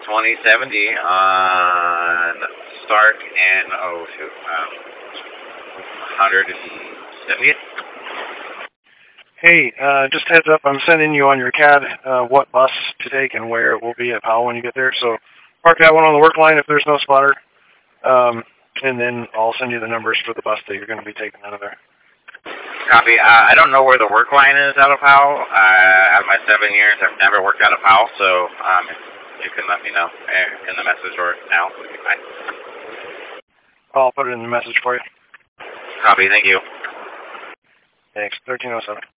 2070 on Stark and, 170th. Hey, just heads up, I'm sending you on your CAD what bus to take and where it will be at Powell when you get there. So park that one on the work line if there's no spotter, and then I'll send you the numbers for the bus that you're going to be taking out of there. Copy. I don't know where the work line is out of Powell. Out of my 7 years, I've never worked out of Powell, so if you can let me know in the message or now, would be fine. I'll put it in the message for you. Copy. Thank you. Thanks. 1307.